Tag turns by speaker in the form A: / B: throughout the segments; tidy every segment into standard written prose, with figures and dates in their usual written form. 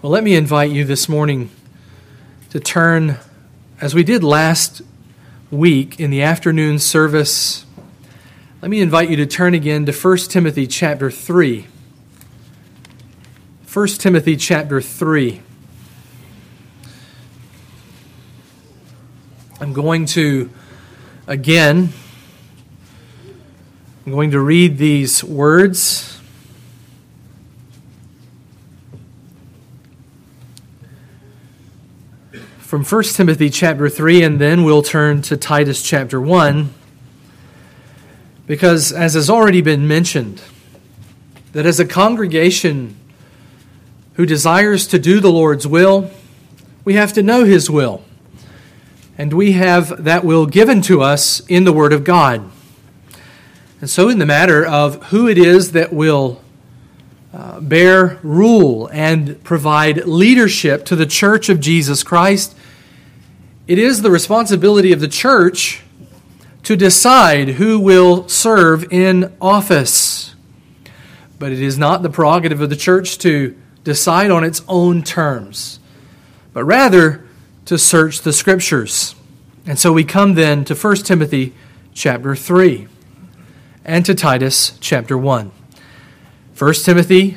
A: Well, let me invite you this morning to turn, as we did last week in the afternoon service, let me invite you to turn again to 1 Timothy chapter 3. 1 Timothy chapter 3. I'm going to read these words from 1 Timothy chapter 3, and then we'll turn to Titus chapter 1, because as has already been mentioned, that as a congregation who desires to do the Lord's will, we have to know His will, and we have that will given to us in the Word of God. And so in the matter of who it is that will bear rule and provide leadership to the church of Jesus Christ, it is the responsibility of the church to decide who will serve in office. But it is not the prerogative of the church to decide on its own terms, but rather to search the Scriptures. And so we come then to 1 Timothy chapter 3 and to Titus chapter 1. 1 Timothy,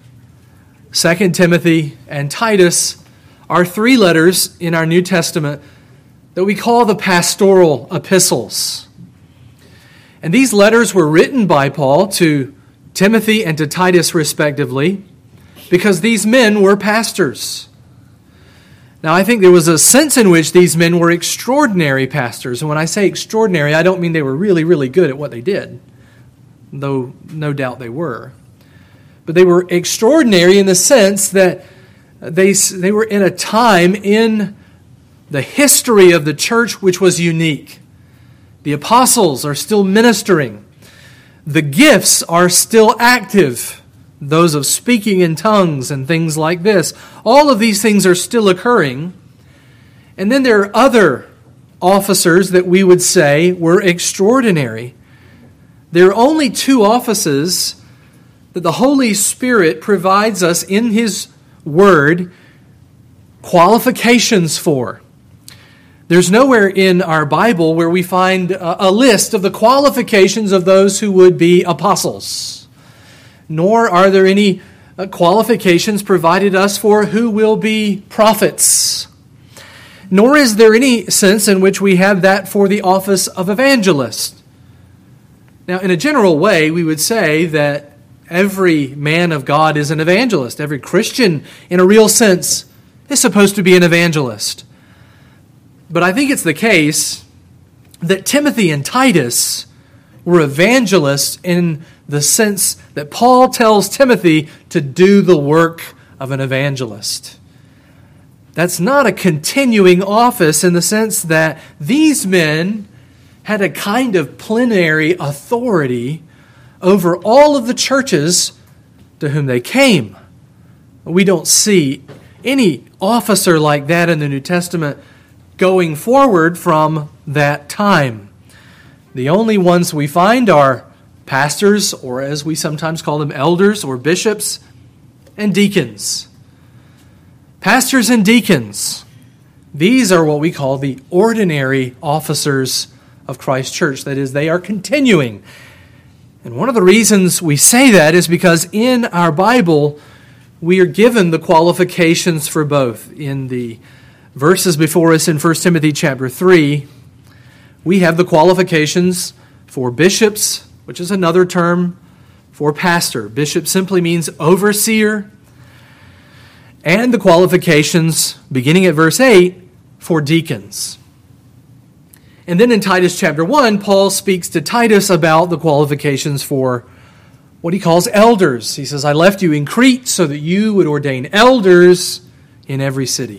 A: 2 Timothy, and Titus are three letters in our New Testament that we call the pastoral epistles. And these letters were written by Paul to Timothy and to Titus respectively because these men were pastors. Now, I think there was a sense in which these men were extraordinary pastors. And when I say extraordinary, I don't mean they were really, really good at what they did, though no doubt they were. But they were extraordinary in the sense that they were in a time in the history of the church which was unique. The apostles are still ministering. The gifts are still active. Those of speaking in tongues and things like this. All of these things are still occurring. And then there are other officers that we would say were extraordinary. There are only two offices that the Holy Spirit provides us in His Word qualifications for. There's nowhere in our Bible where we find a list of the qualifications of those who would be apostles. Nor are there any qualifications provided us for who will be prophets. Nor is there any sense in which we have that for the office of evangelist. Now, in a general way, we would say that every man of God is an evangelist. Every Christian, in a real sense, is supposed to be an evangelist. But I think it's the case that Timothy and Titus were evangelists in the sense that Paul tells Timothy to do the work of an evangelist. That's not a continuing office in the sense that these men had a kind of plenary authority over all of the churches to whom they came. We don't see any officer like that in the New Testament going forward from that time. The only ones we find are pastors, or as we sometimes call them, elders or bishops, and deacons. Pastors and deacons, these are what we call the ordinary officers of Christ's church. That is, they are continuing. And one of the reasons we say that is because in our Bible, we are given the qualifications for both. In the verses before us in 1 Timothy chapter 3, we have the qualifications for bishops, which is another term for pastor. Bishop simply means overseer. And the qualifications, beginning at verse 8, for deacons. And then in Titus chapter 1, Paul speaks to Titus about the qualifications for what he calls elders. He says, I left you in Crete so that you would ordain elders in every city.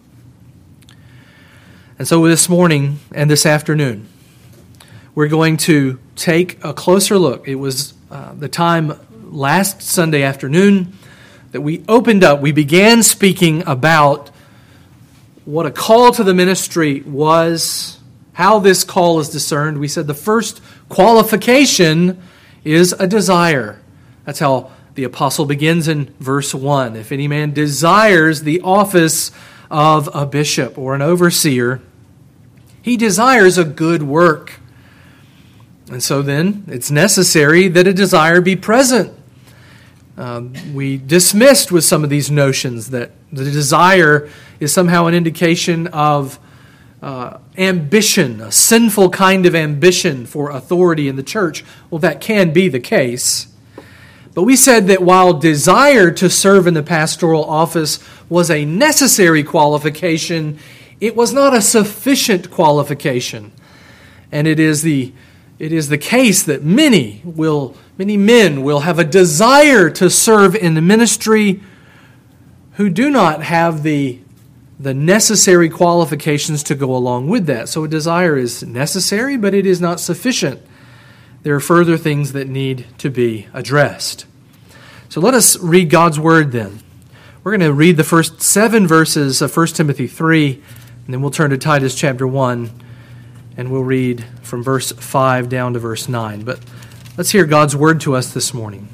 A: And so this morning and this afternoon, we're going to take a closer look. It was the time last Sunday afternoon that we began speaking about what a call to the ministry was, how this call is discerned. We said the first qualification is a desire. That's how The apostle begins in verse 1. If any man desires the office of a bishop or an overseer, he desires a good work. And so then it's necessary that a desire be present. We dismissed with some of these notions that the desire is somehow an indication of ambition, a sinful kind of ambition for authority in the church. Well, that can be the case. But we said that while desire to serve in the pastoral office was a necessary qualification, it was not a sufficient qualification. And it is the case that many men will have a desire to serve in the ministry who do not have the necessary qualifications to go along with that. So a desire is necessary, but it is not sufficient. There are further things that need to be addressed. So let us read God's Word then. We're going to read the first 7 verses of 1 Timothy 3, and then we'll turn to Titus chapter 1, and we'll read from verse 5 down to verse 9. But let's hear God's Word to us this morning.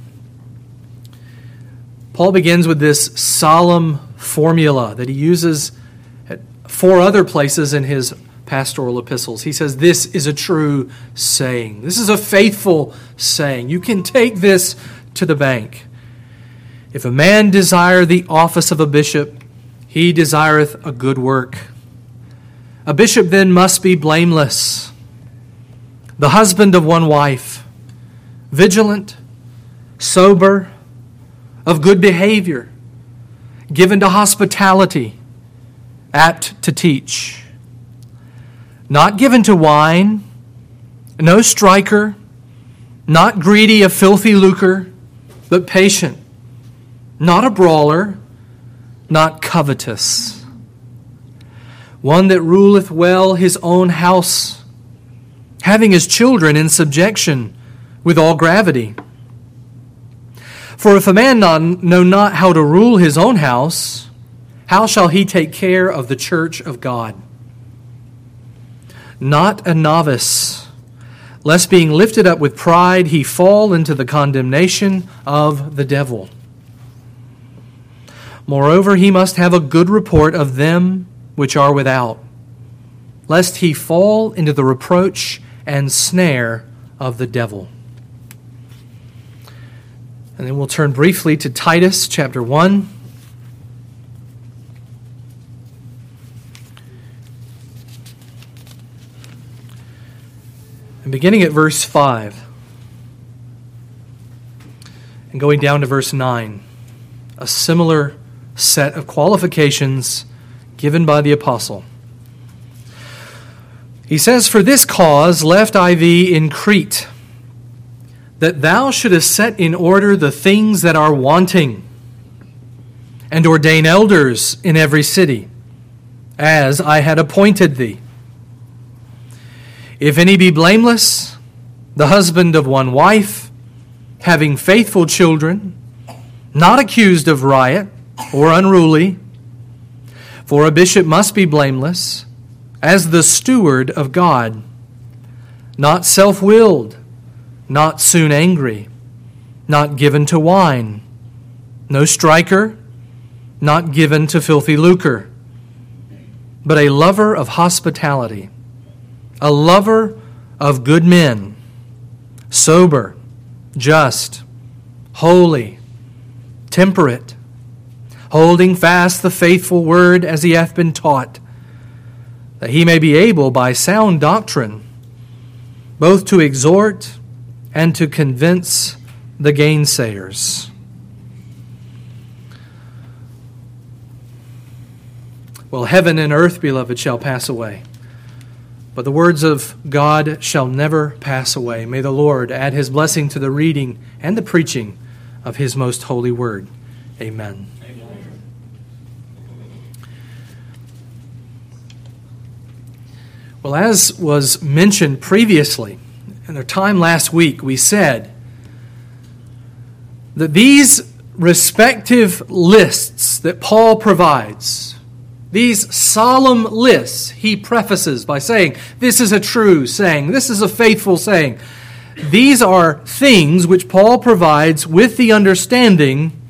A: Paul begins with this solemn formula that he uses at 4 other places in his pastoral epistles. He says, this is a true saying. This is a faithful saying. You can take this to the bank. If a man desire the office of a bishop, he desireth a good work. A bishop then must be blameless, the husband of one wife, vigilant, sober, of good behavior, given to hospitality, apt to teach, not given to wine, no striker, not greedy of filthy lucre, but patient, not a brawler, not covetous, one that ruleth well his own house, having his children in subjection with all gravity. For if a man know not how to rule his own house, how shall he take care of the church of God? Not a novice, lest being lifted up with pride he fall into the condemnation of the devil. Moreover, he must have a good report of them which are without, lest he fall into the reproach and snare of the devil. And then we'll turn briefly to Titus chapter 1. And beginning at verse 5 and going down to verse 9, a similar set of qualifications given by the apostle. He says, For this cause left I thee in Crete, that thou shouldest set in order the things that are wanting, and ordain elders in every city, as I had appointed thee. If any be blameless, the husband of one wife, having faithful children, not accused of riot or unruly, for a bishop must be blameless, as the steward of God, not self-willed, not soon angry, not given to wine, no striker, not given to filthy lucre, but a lover of hospitality, a lover of good men, sober, just, holy, temperate, holding fast the faithful word as he hath been taught, that he may be able by sound doctrine both to exhort and to convince the gainsayers. Well, heaven and earth, beloved, shall pass away, but the words of God shall never pass away. May the Lord add his blessing to the reading and the preaching of his most holy word. Amen. Well, as was mentioned previously, in our time last week, we said that these respective lists that Paul provides, these solemn lists, he prefaces by saying, this is a true saying, this is a faithful saying. these are things which Paul provides with the understanding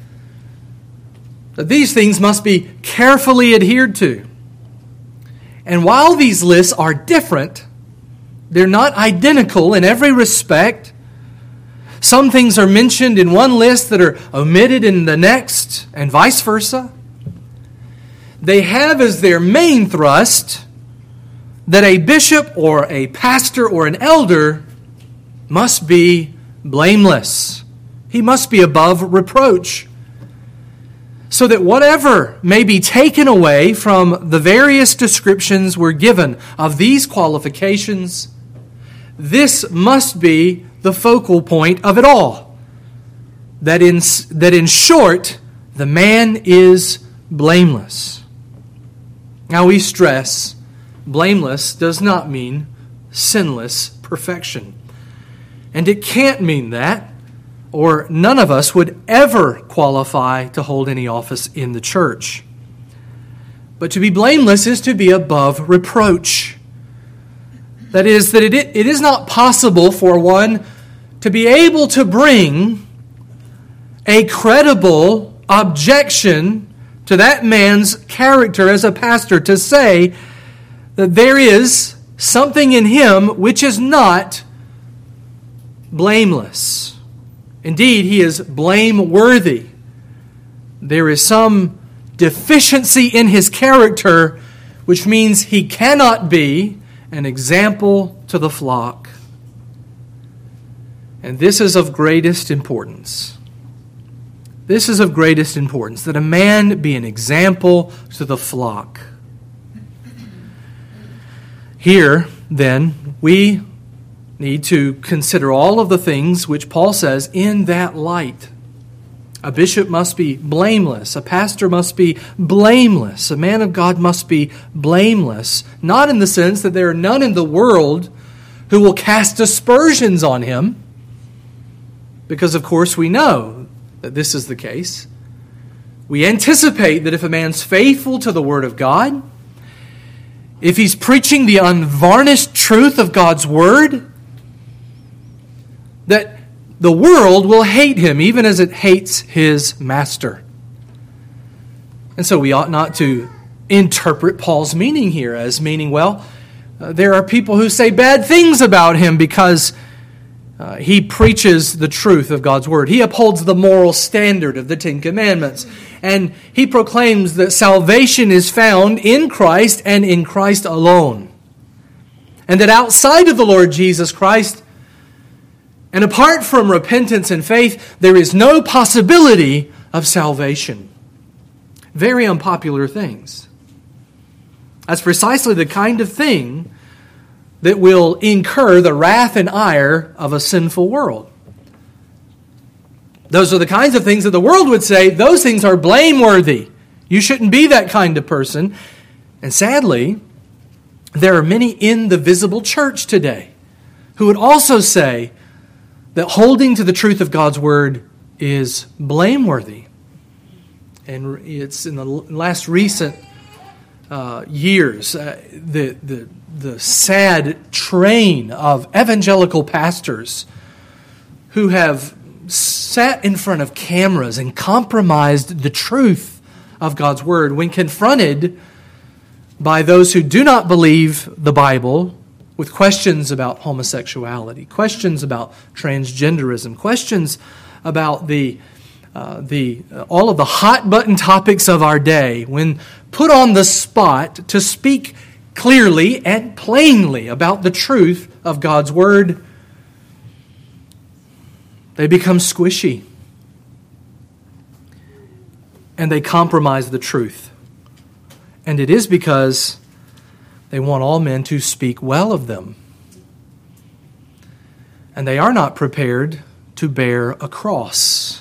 A: that these things must be carefully adhered to. And while these lists are different, they're not identical in every respect. Some things are mentioned in one list that are omitted in the next, and vice versa. They have as their main thrust that a bishop or a pastor or an elder must be blameless. He must be above reproach. So that whatever may be taken away from the various descriptions we're given of these qualifications, this must be the focal point of it all. That in short, the man is blameless. Now we stress, blameless does not mean sinless perfection. And it can't mean that, or none of us would ever qualify to hold any office in the church. But to be blameless is to be above reproach. That is, that it is not possible for one to be able to bring a credible objection to that man's character as a pastor, to say that there is something in him which is not blameless. Indeed, he is blameworthy. There is some deficiency in his character, which means he cannot be an example to the flock. And this is of greatest importance. This is of greatest importance, that a man be an example to the flock. Here, then, we need to consider all of the things which Paul says in that light. A bishop must be blameless. A pastor must be blameless. A man of God must be blameless. Not in the sense that there are none in the world who will cast aspersions on him, because of course we know that this is the case. We anticipate that if a man's faithful to the Word of God, if he's preaching the unvarnished truth of God's Word, that the world will hate him even as it hates his master. And so we ought not to interpret Paul's meaning here as meaning, well, there are people who say bad things about him because he preaches the truth of God's Word. He upholds the moral standard of the Ten Commandments. And he proclaims that salvation is found in Christ and in Christ alone. And that outside of the Lord Jesus Christ, and apart from repentance and faith, there is no possibility of salvation. Very unpopular things. That's precisely the kind of thing that will incur the wrath and ire of a sinful world. Those are the kinds of things that the world would say, those things are blameworthy. You shouldn't be that kind of person. And sadly, there are many in the visible church today who would also say that holding to the truth of God's Word is blameworthy. And it's in the last recent years, the sad train of evangelical pastors who have sat in front of cameras and compromised the truth of God's Word when confronted by those who do not believe the Bible with questions about homosexuality, questions about transgenderism, questions about all of the hot button topics of our day. When put on the spot to speak clearly and plainly about the truth of God's Word, they become squishy. And they compromise the truth. And it is because they want all men to speak well of them. And they are not prepared to bear a cross.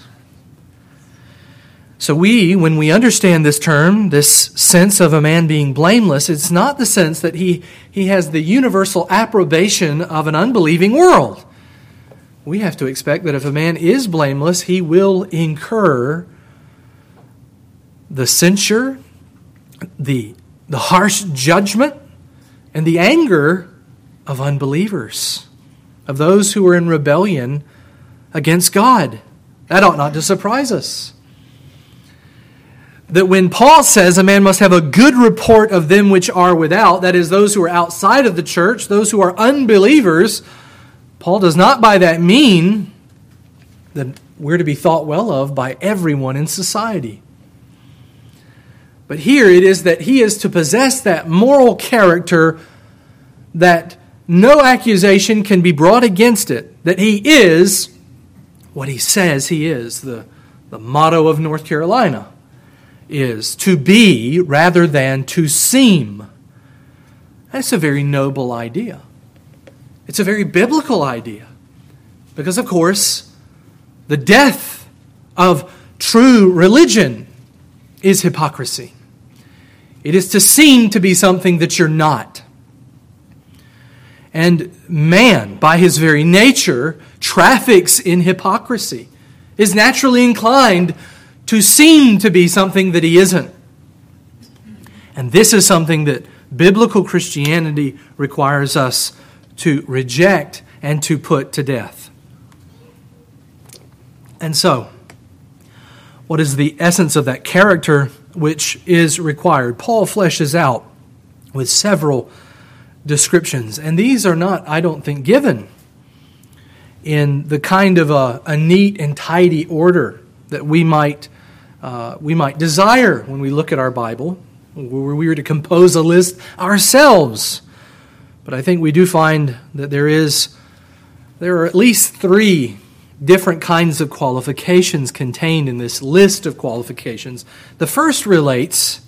A: So when we understand this term, this sense of a man being blameless, it's not the sense that he has the universal approbation of an unbelieving world. We have to expect that if a man is blameless, he will incur the censure, the harsh judgment, and the anger of unbelievers. of those who were in rebellion against God. That ought not to surprise us. That when Paul says a man must have a good report of them which are without, that is, those who are outside of the church, those who are unbelievers, Paul does not by that mean that we're to be thought well of by everyone in society. But here it is that he is to possess that moral character that no accusation can be brought against it, that he is what he says he is. The motto of North Carolina is to be rather than to seem. That's a very noble idea. It's a very biblical idea. Because, of course, the death of true religion is hypocrisy. It is to seem to be something that you're not. And man, by his very nature, traffics in hypocrisy, is naturally inclined to seem to be something that he isn't. And this is something that biblical Christianity requires us to reject and to put to death. And so, what is the essence of that character which is required? Paul fleshes out with several descriptions, and these are not, I don't think, given in the kind of a neat and tidy order that we might desire when we look at our Bible, where we were to compose a list ourselves. But I think we do find that there are at least 3 different kinds of qualifications contained in this list of qualifications. The first relates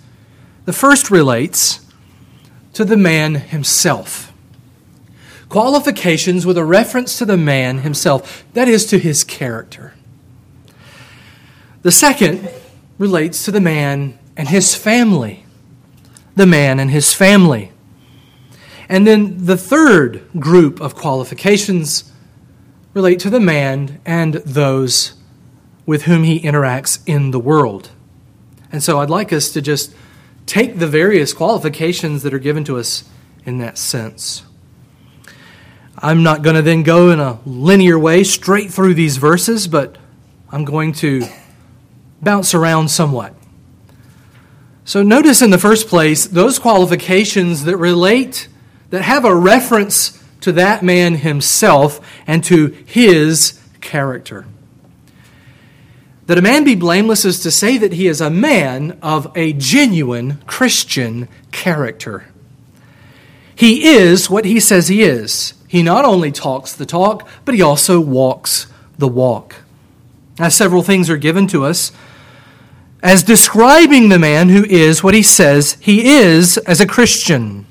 A: to the man himself. Qualifications with a reference to the man himself, that is, to his character. The second relates to the man and his family. The man and his family. And then the third group of qualifications relate to the man and those with whom he interacts in the world. And so I'd like us to just take the various qualifications that are given to us in that sense. I'm not going to then go in a linear way straight through these verses, but I'm going to bounce around somewhat. So notice in the first place those qualifications that have a reference to that man himself and to his character. That a man be blameless is to say that he is a man of a genuine Christian character. He is what he says he is. He not only talks the talk, but he also walks the walk. Now, several things are given to us as describing the man who is what he says he is as a Christian.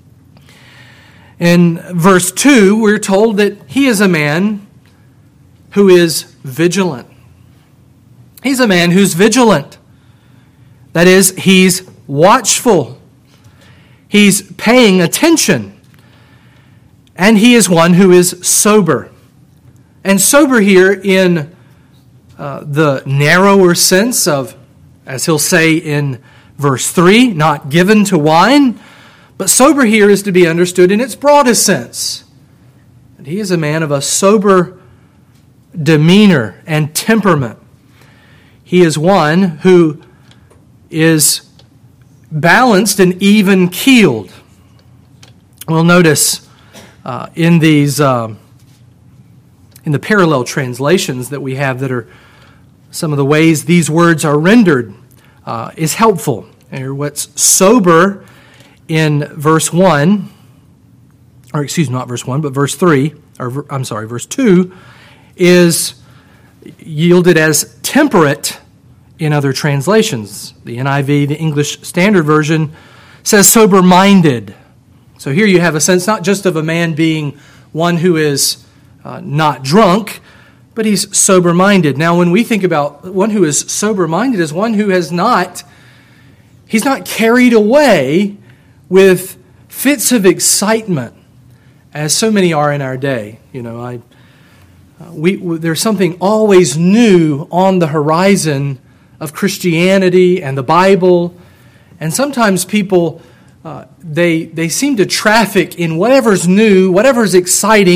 A: In verse 2, we're told that he is a man who is vigilant. He's a man who's vigilant. That is, he's watchful. He's paying attention. And he is one who is sober. And sober here in the narrower sense of, as he'll say in verse 3, not given to wine. But sober here is to be understood in its broadest sense. And he is a man of a sober demeanor and temperament. He is one who is balanced and even-keeled. We'll notice in the parallel translations that we have that are some of the ways these words are rendered is helpful. And what's sober in verse 1, or excuse me, not verse 1, but verse 3, or I'm sorry, verse 2, is yielded as temperate in other translations. The NIV, the English Standard Version, says sober-minded. So here you have a sense not just of a man being one who is not drunk, but he's sober-minded. Now, when we think about one who is sober-minded as one who he's not carried away with fits of excitement, as so many are in our day. You know, there's something always new on the horizon of Christianity and the Bible, and sometimes people they seem to traffic in whatever's new, whatever's exciting,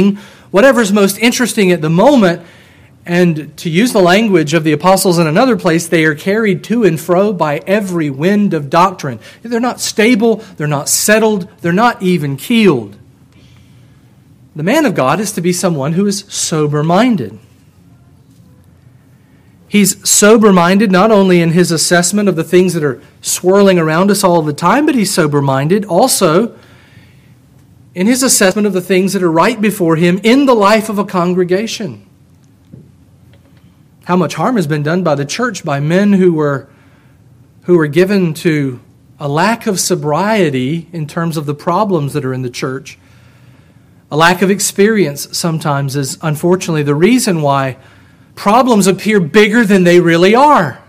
A: whatever's most interesting at the moment. And to use the language of the apostles in another place, they are carried to and fro by every wind of doctrine. They're not stable, they're not settled, they're not even keeled. The man of God is to be someone who is sober-minded. He's sober-minded not only in his assessment of the things that are swirling around us all the time, but he's sober-minded also in his assessment of the things that are right before him in the life of a congregation. How much harm has been done by the church by men who were given to a lack of sobriety in terms of the problems that are in the church. A lack of experience sometimes is unfortunately the reason why problems appear bigger than they really are.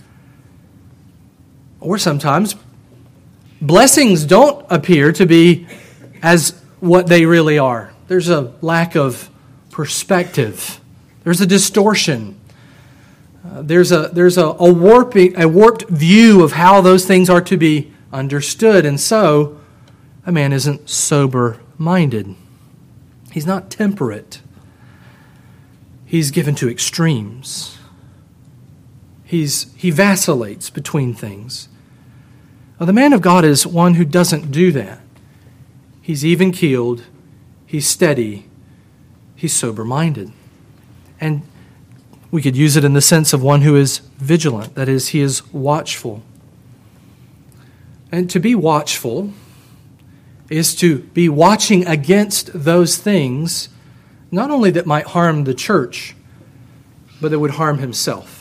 A: Or sometimes blessings don't appear to be as what they really are. There's a lack of perspective. There's a distortion. There's a warped view of how those things are to be understood. And so, a man isn't sober-minded. He's not temperate. He's given to extremes. He vacillates between things. Well, the man of God is one who doesn't do that. He's even-keeled. He's steady. He's sober-minded. And we could use it in the sense of one who is vigilant. That is, he is watchful. And to be watchful is to be watching against those things, not only that might harm the church, but that would harm himself.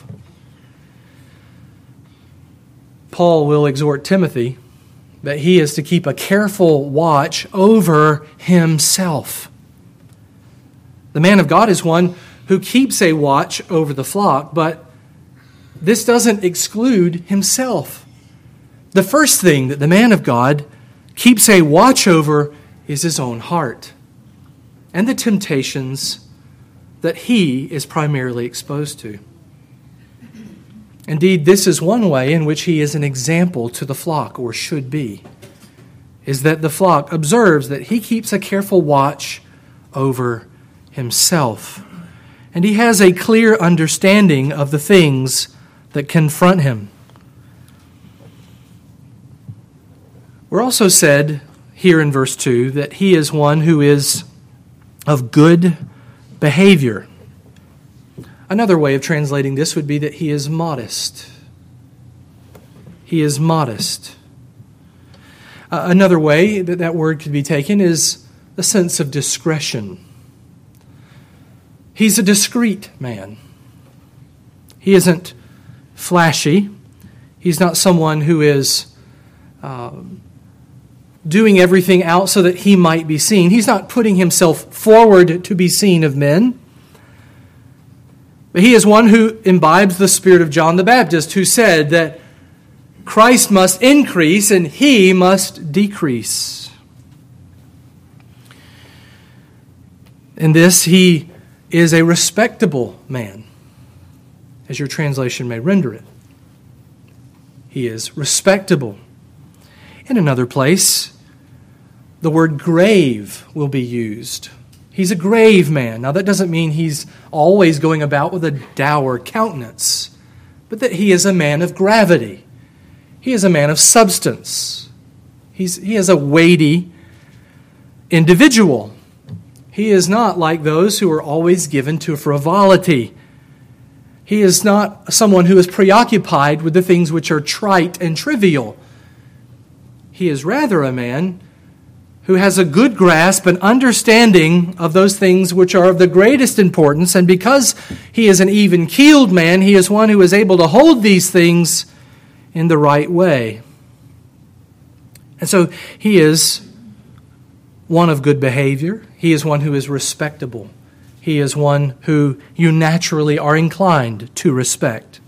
A: Paul will exhort Timothy that he is to keep a careful watch over himself. The man of God is one who keeps a watch over the flock, but this doesn't exclude himself. The first thing that the man of God keeps a watch over is his own heart and the temptations that he is primarily exposed to. Indeed, this is one way in which he is an example to the flock, or should be, is that the flock observes that he keeps a careful watch over himself. And he has a clear understanding of the things that confront him. We're also said here in verse 2 that he is one who is of good behavior. Another way of translating this would be that he is modest. He is modest. Another way that that word could be taken is a sense of discretion. He's a discreet man. He isn't flashy. He's not someone who is doing everything out so that he might be seen. He's not putting himself forward to be seen of men. But he is one who imbibes the spirit of John the Baptist, who said that Christ must increase and he must decrease. In this, he is a respectable man, as your translation may render it. He is respectable. In another place, the word grave will be used. He's a grave man. Now, that doesn't mean he's always going about with a dour countenance, but that he is a man of gravity. He is a man of substance. He is a weighty individual. He is not like those who are always given to frivolity. He is not someone who is preoccupied with the things which are trite and trivial. He is rather a man who has a good grasp and understanding of those things which are of the greatest importance. And because he is an even-keeled man, he is one who is able to hold these things in the right way. And so he is one of good behavior. He is one who is respectable. He is one who you naturally are inclined to respect.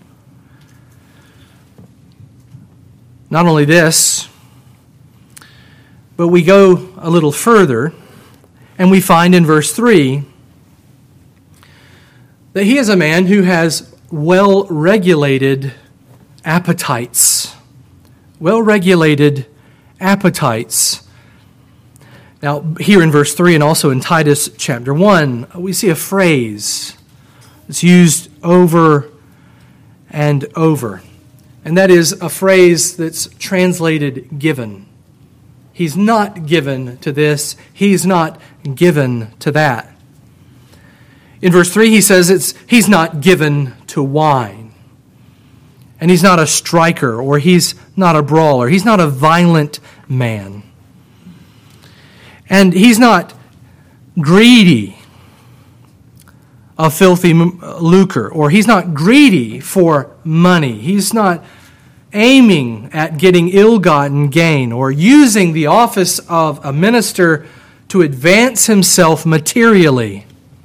A: Not only this, but we go a little further, and we find in verse 3 that he is a man who has well-regulated appetites. Well-regulated appetites. Now, here in verse 3 and also in Titus chapter 1, we see a phrase that's used over and over. And that is a phrase that's translated given. He's not given to this. He's not given to that. In verse 3, he says he's not given to wine. And he's not a striker, or he's not a brawler. He's not a violent man. And he's not greedy of filthy lucre, or he's not greedy for money. He's not aiming at getting ill-gotten gain or using the office of a minister to advance himself materially.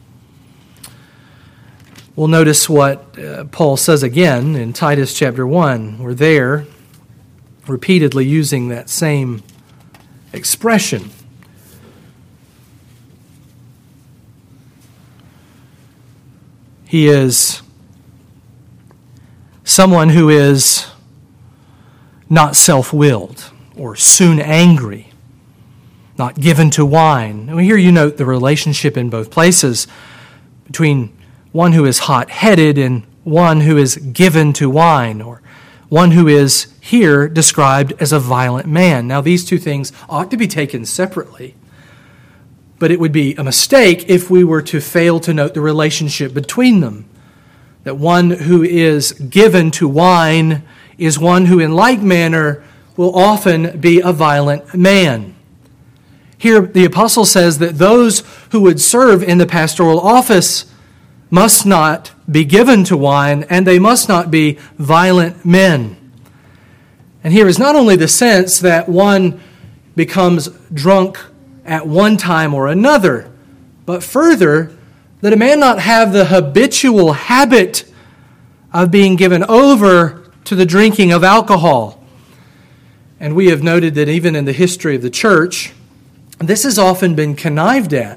A: We'll notice what Paul says again in Titus chapter 1. We're there, repeatedly using that same expression. He is someone who is not self-willed or soon angry, not given to wine. And here you note the relationship in both places between one who is hot-headed and one who is given to wine, or one who is here described as a violent man. Now, these two things ought to be taken separately, but it would be a mistake if we were to fail to note the relationship between them. That one who is given to wine is one who in like manner will often be a violent man. Here the apostle says that those who would serve in the pastoral office must not be given to wine, and they must not be violent men. And here is not only the sense that one becomes drunk at one time or another, but further, that a man not have the habitual habit of being given over to the drinking of alcohol. And we have noted that even in the history of the church, this has often been connived at.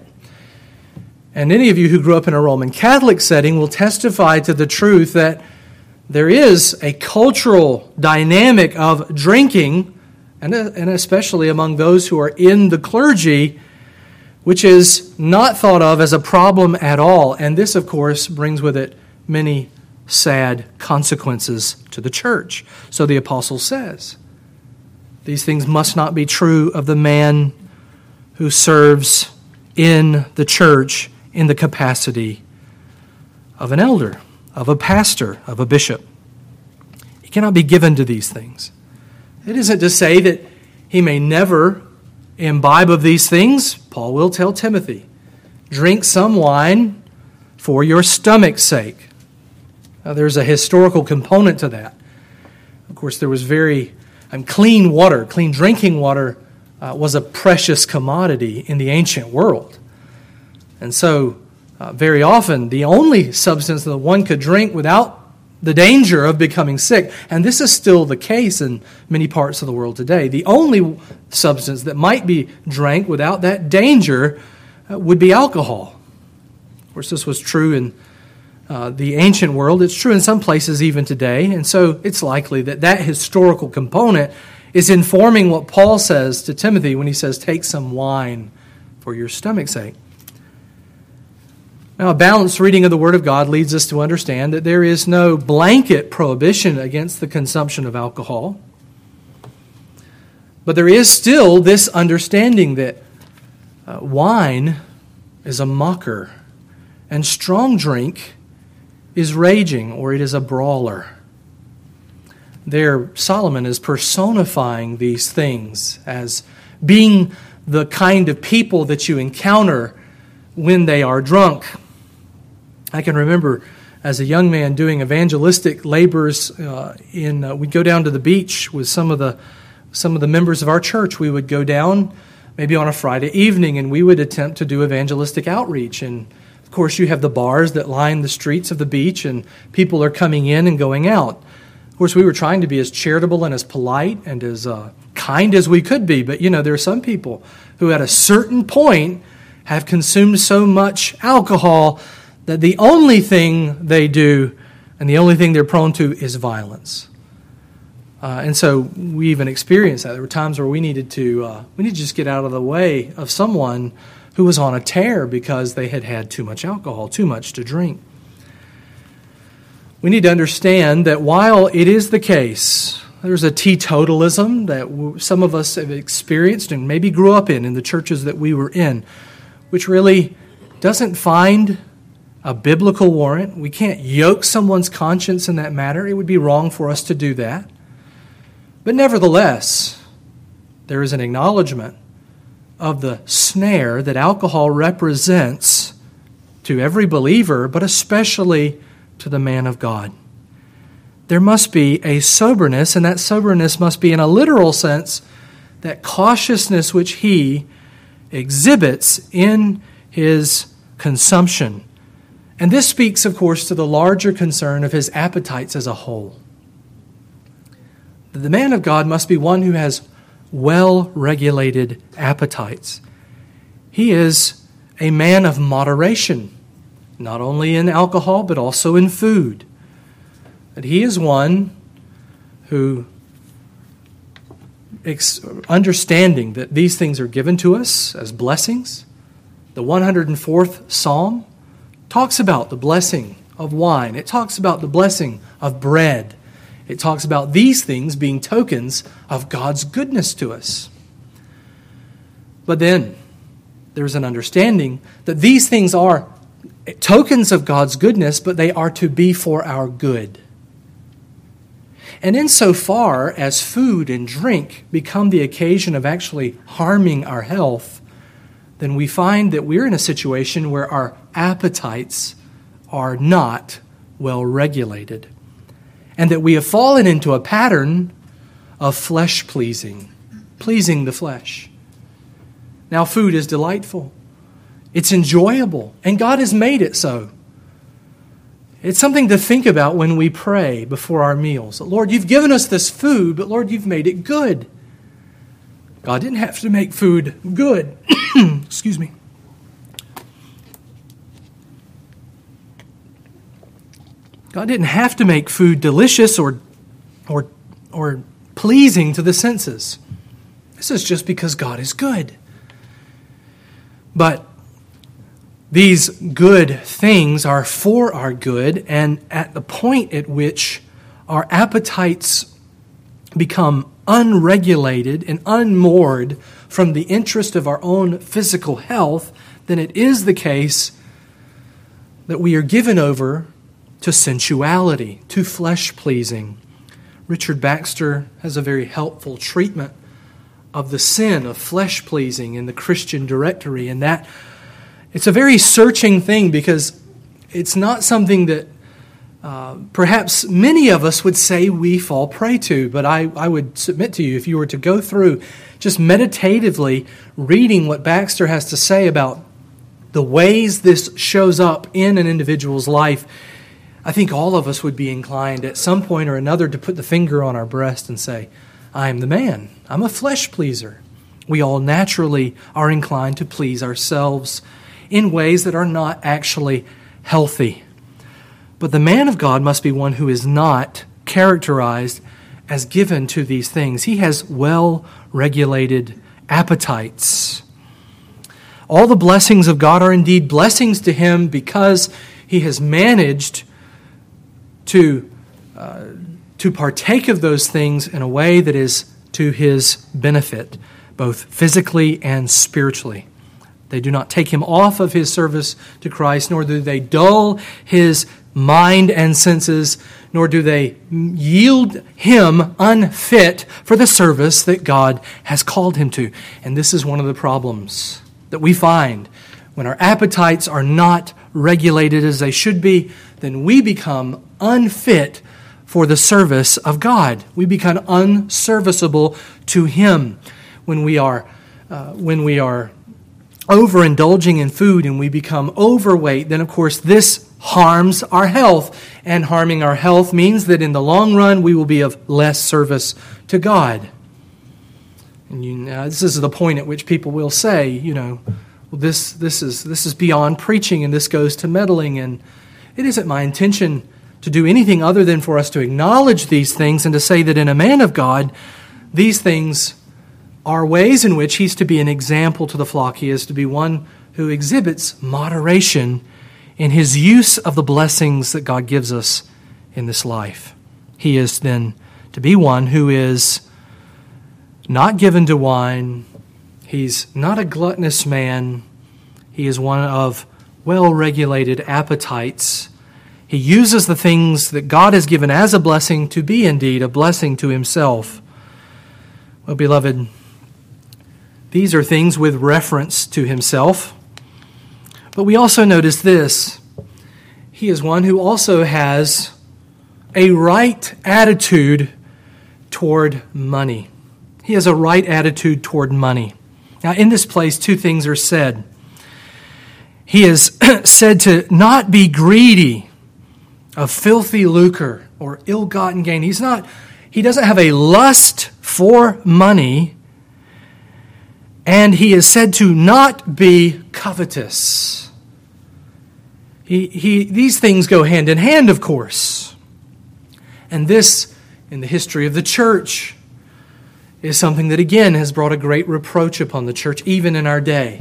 A: And any of you who grew up in a Roman Catholic setting will testify to the truth that there is a cultural dynamic of drinking, and especially among those who are in the clergy, which is not thought of as a problem at all. And this, of course, brings with it many sad consequences to the church. So the apostle says, these things must not be true of the man who serves in the church in the capacity of an elder, of a pastor, of a bishop. He cannot be given to these things. It isn't to say that he may never imbibe of these things. Paul will tell Timothy, drink some wine for your stomach's sake. Now, there's a historical component to that. Of course, there was clean water, clean drinking water was a precious commodity in the ancient world. And so, very often, the only substance that one could drink without the danger of becoming sick, and this is still the case in many parts of the world today, the only substance that might be drank without that danger would be alcohol. Of course, this was true in the ancient world. It's true in some places even today, and so it's likely that that historical component is informing what Paul says to Timothy when he says, take some wine for your stomach's sake. Now, a balanced reading of the Word of God leads us to understand that there is no blanket prohibition against the consumption of alcohol. But there is still this understanding that wine is a mocker and strong drink is raging, or it is a brawler. There, Solomon is personifying these things as being the kind of people that you encounter when they are drunk. I can remember as a young man doing evangelistic labors. We'd go down to the beach with some of the members of our church. We would go down maybe on a Friday evening, and we would attempt to do evangelistic outreach. And of course, you have the bars that line the streets of the beach, and people are coming in and going out. Of course, we were trying to be as charitable and as polite and as kind as we could be. But, there are some people who at a certain point have consumed so much alcohol that the only thing they do and the only thing they're prone to is violence. And so we even experienced that. There were times where we needed to just get out of the way of someone who was on a tear because they had had too much alcohol, too much to drink. We need to understand that while it is the case, there's a teetotalism that some of us have experienced and maybe grew up in the churches that we were in, which really doesn't find a biblical warrant. We can't yoke someone's conscience in that matter. It would be wrong for us to do that. But nevertheless, there is an acknowledgement of the snare that alcohol represents to every believer, but especially to the man of God. There must be a soberness, and that soberness must be in a literal sense, that cautiousness which he exhibits in his consumption. And this speaks, of course, to the larger concern of his appetites as a whole. The man of God must be one who has well-regulated appetites. He is a man of moderation, not only in alcohol, but also in food. That he is one who, understanding that these things are given to us as blessings. The 104th Psalm talks about the blessing of wine. It talks about the blessing of bread. It talks about these things being tokens of God's goodness to us. But then there's an understanding that these things are tokens of God's goodness, but they are to be for our good. And insofar as food and drink become the occasion of actually harming our health, then we find that we're in a situation where our appetites are not well regulated, and that we have fallen into a pattern of flesh-pleasing, pleasing the flesh. Now, food is delightful. It's enjoyable, and God has made it so. It's something to think about when we pray before our meals. Lord, you've given us this food, but Lord, you've made it good. God didn't have to make food good. Excuse me. God didn't have to make food delicious or pleasing to the senses. This is just because God is good. But these good things are for our good, and at the point at which our appetites become unregulated and unmoored from the interest of our own physical health, then it is the case that we are given over to sensuality, to flesh-pleasing. Richard Baxter has a very helpful treatment of the sin of flesh-pleasing in the Christian Directory, and that it's a very searching thing because it's not something that perhaps many of us would say we fall prey to, but I would submit to you, if you were to go through just meditatively reading what Baxter has to say about the ways this shows up in an individual's life, I think all of us would be inclined at some point or another to put the finger on our breast and say, I'm the man. I'm a flesh pleaser. We all naturally are inclined to please ourselves in ways that are not actually healthy. But the man of God must be one who is not characterized as given to these things. He has well-regulated appetites. All the blessings of God are indeed blessings to him because he has managed to partake of those things in a way that is to his benefit, both physically and spiritually. They do not take him off of his service to Christ, nor do they dull his mind and senses, nor do they yield him unfit for the service that God has called him to. And this is one of the problems that we find. When our appetites are not regulated as they should be, then we become unfit for the service of God. We become unserviceable to him when we are overindulging in food and we become overweight. Then, of course, this harms our health, and harming our health means that in the long run we will be of less service to God. And this is the point at which people will say, well, this is beyond preaching, and this goes to meddling. And it isn't my intention to do anything other than for us to acknowledge these things and to say that in a man of God, these things are ways in which he's to be an example to the flock. He is to be one who exhibits moderation in his use of the blessings that God gives us in this life. He is then to be one who is not given to wine. He's not a gluttonous man. He is one of well-regulated appetites. He uses the things that God has given as a blessing to be indeed a blessing to himself. Well, beloved, these are things with reference to himself. But we also notice this. He is one who also has a right attitude toward money. He has a right attitude toward money. Now, in this place, two things are said. He is said to not be greedy of filthy lucre or ill-gotten gain. He doesn't have a lust for money, and he is said to not be covetous. These things go hand in hand, of course. And this, in the history of the church, is something that again has brought a great reproach upon the church, even in our day.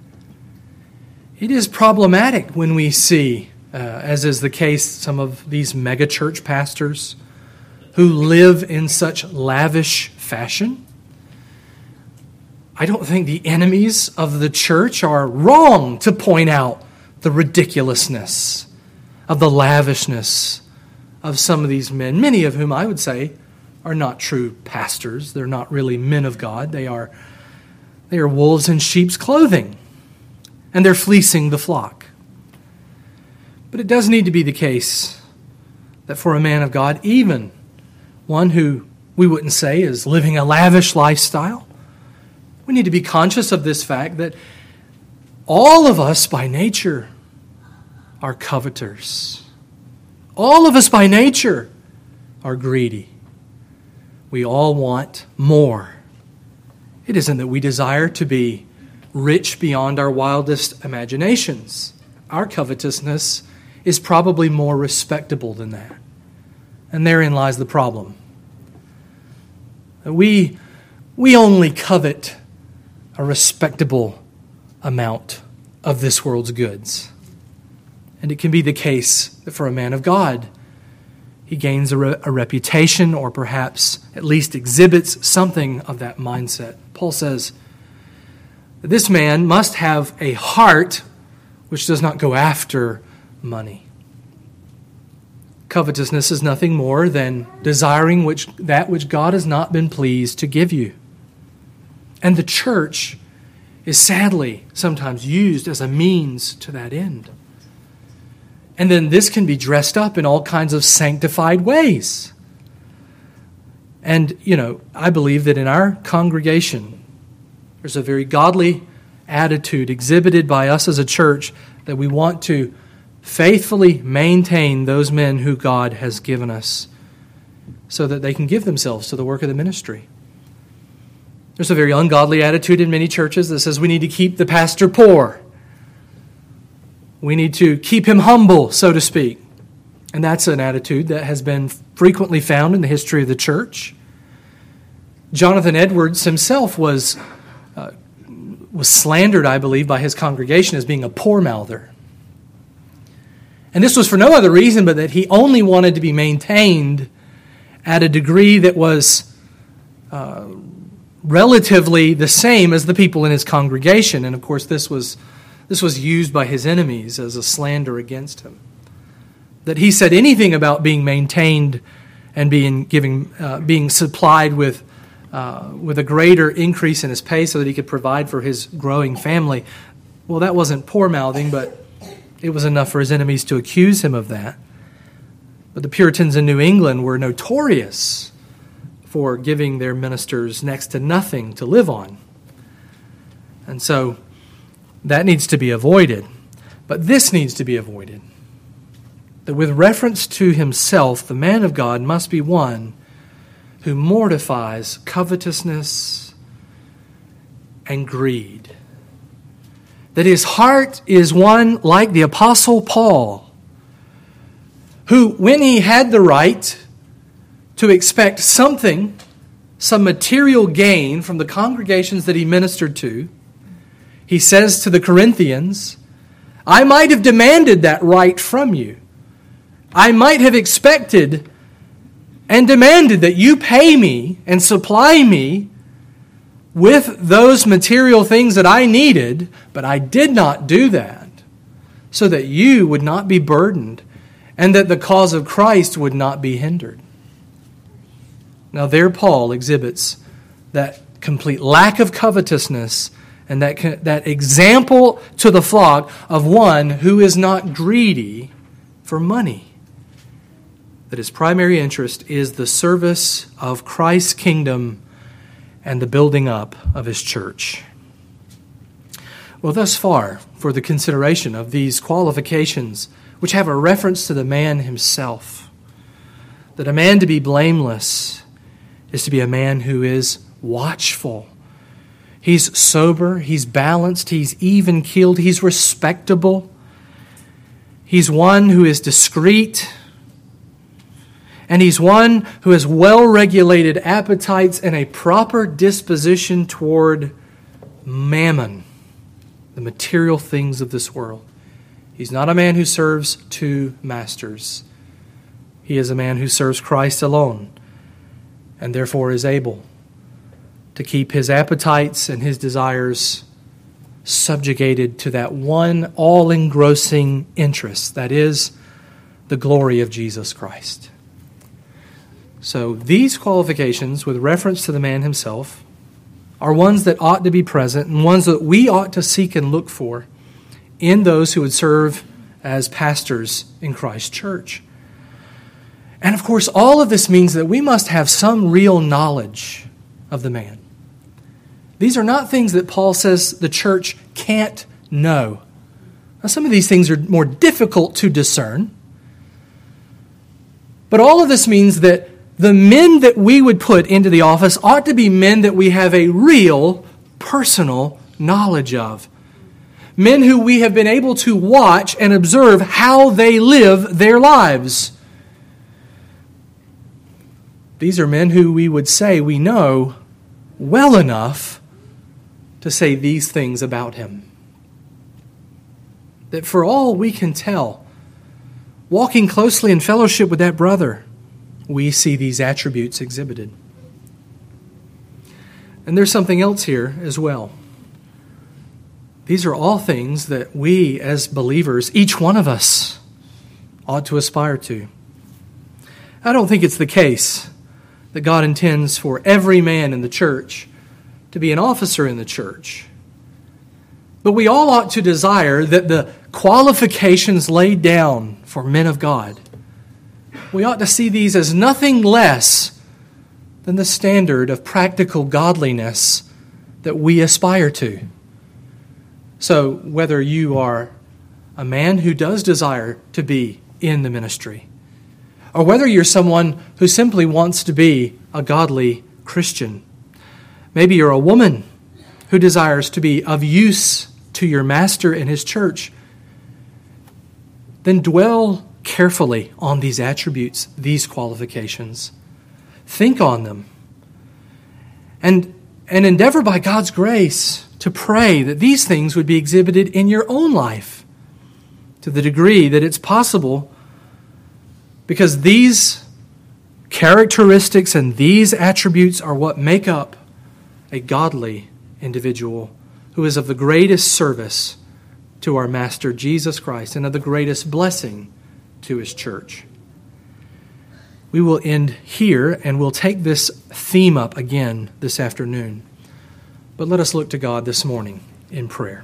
A: It is problematic when we see, as is the case, some of these megachurch pastors who live in such lavish fashion. I don't think the enemies of the church are wrong to point out the ridiculousness of the lavishness of some of these men, many of whom I would say are not true pastors. They're not really men of God. They are wolves in sheep's clothing, and they're fleecing the flock. But it does need to be the case that for a man of God, even one who we wouldn't say is living a lavish lifestyle, we need to be conscious of this fact that all of us by nature are coveters. All of us by nature are greedy. We all want more. It isn't that we desire to be rich beyond our wildest imaginations. Our covetousness is probably more respectable than that. And therein lies the problem. We only covet a respectable amount of this world's goods. And it can be the case that for a man of God, he gains a reputation, or perhaps at least exhibits something of that mindset. Paul says that this man must have a heart which does not go after money. Covetousness is nothing more than desiring that which God has not been pleased to give you. And the church is sadly sometimes used as a means to that end. And then this can be dressed up in all kinds of sanctified ways. And, I believe that in our congregation, there's a very godly attitude exhibited by us as a church that we want to faithfully maintain those men who God has given us so that they can give themselves to the work of the ministry. There's a very ungodly attitude in many churches that says we need to keep the pastor poor. We need to keep him humble, so to speak. And that's an attitude that has been frequently found in the history of the church. Jonathan Edwards himself was slandered, I believe, by his congregation as being a poor-mouther. And this was for no other reason but that he only wanted to be maintained at a degree that was relatively the same as the people in his congregation. And of course, this was used by his enemies as a slander against him. That he said anything about being maintained and being supplied with a greater increase in his pay so that he could provide for his growing family. Well, that wasn't poor-mouthing, but it was enough for his enemies to accuse him of that. But the Puritans in New England were notorious for giving their ministers next to nothing to live on. And so that needs to be avoided. But this needs to be avoided. That with reference to himself, the man of God must be one who mortifies covetousness and greed. That his heart is one like the Apostle Paul, who, when he had the right to expect something, some material gain from the congregations that he ministered to, he says to the Corinthians, I might have demanded that right from you. I might have expected and demanded that you pay me and supply me with those material things that I needed, but I did not do that so that you would not be burdened and that the cause of Christ would not be hindered. Now there Paul exhibits that complete lack of covetousness and that example to the flock of one who is not greedy for money. That his primary interest is the service of Christ's kingdom and the building up of his church. Well, thus far, for the consideration of these qualifications, which have a reference to the man himself, that a man to be blameless is to be a man who is watchful. He's sober, he's balanced, he's even-keeled, he's respectable. He's one who is discreet, and he's one who has well-regulated appetites and a proper disposition toward mammon, the material things of this world. He's not a man who serves two masters. He is a man who serves Christ alone, and therefore is able to keep his appetites and his desires subjugated to that one all-engrossing interest, that is, the glory of Jesus Christ. So these qualifications, with reference to the man himself, are ones that ought to be present and ones that we ought to seek and look for in those who would serve as pastors in Christ's church. And of course, all of this means that we must have some real knowledge of the man. These are not things that Paul says the church can't know. Now, some of these things are more difficult to discern. But all of this means that the men that we would put into the office ought to be men that we have a real personal knowledge of. Men who we have been able to watch and observe how they live their lives. These are men who we would say we know well enough to say these things about him. That for all we can tell, walking closely in fellowship with that brother, we see these attributes exhibited. And there's something else here as well. These are all things that we as believers, each one of us, ought to aspire to. I don't think it's the case that God intends for every man in the church to be an officer in the church. But we all ought to desire that the qualifications laid down for men of God, we ought to see these as nothing less than the standard of practical godliness that we aspire to. So whether you are a man who does desire to be in the ministry, or whether you're someone who simply wants to be a godly Christian, maybe you're a woman who desires to be of use to your master and his church, then dwell carefully on these attributes, these qualifications. Think on them. And endeavor by God's grace to pray that these things would be exhibited in your own life to the degree that it's possible, because these characteristics and these attributes are what make up a godly individual who is of the greatest service to our Master Jesus Christ and of the greatest blessing to his church. We will end here and we'll take this theme up again this afternoon. But let us look to God this morning in prayer.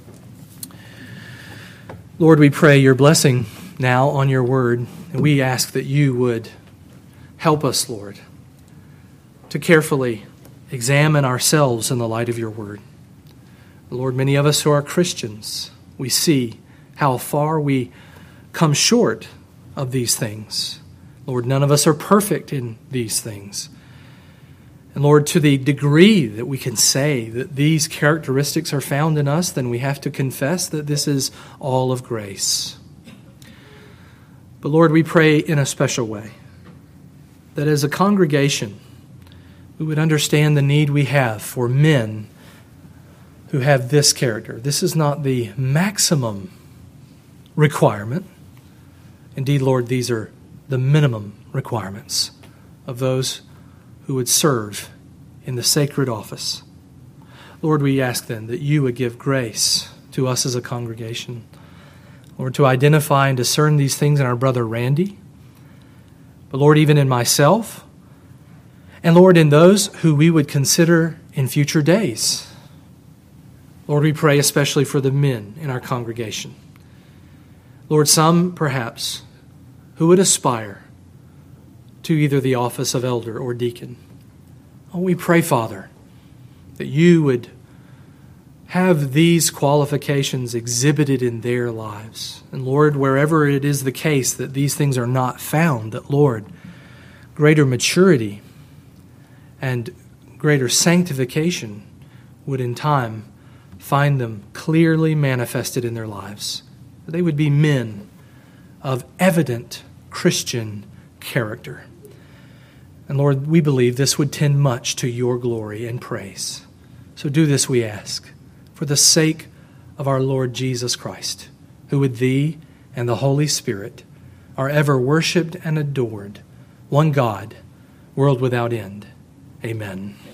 A: Lord, we pray your blessing now on your word, and we ask that you would help us, Lord, to carefully examine ourselves in the light of your word. Lord, many of us who are Christians, we see how far we come short of these things. Lord, none of us are perfect in these things. And Lord, to the degree that we can say that these characteristics are found in us, then we have to confess that this is all of grace. But Lord, we pray in a special way that as a congregation, we would understand the need we have for men who have this character. This is not the maximum requirement. Indeed, Lord, these are the minimum requirements of those who would serve in the sacred office. Lord, we ask then that you would give grace to us as a congregation, Lord, to identify and discern these things in our brother Randy, but Lord, even in myself, and Lord, in those who we would consider in future days. Lord, we pray especially for the men in our congregation. Lord, some perhaps who would aspire to either the office of elder or deacon. Oh, we pray, Father, that you would have these qualifications exhibited in their lives. And Lord, wherever it is the case that these things are not found, that Lord, greater maturity and greater sanctification would in time find them clearly manifested in their lives. That they would be men of evident Christian character. And Lord, we believe this would tend much to your glory and praise. So do this, we ask, for the sake of our Lord Jesus Christ, who with thee and the Holy Spirit are ever worshipped and adored, one God, world without end. Amen.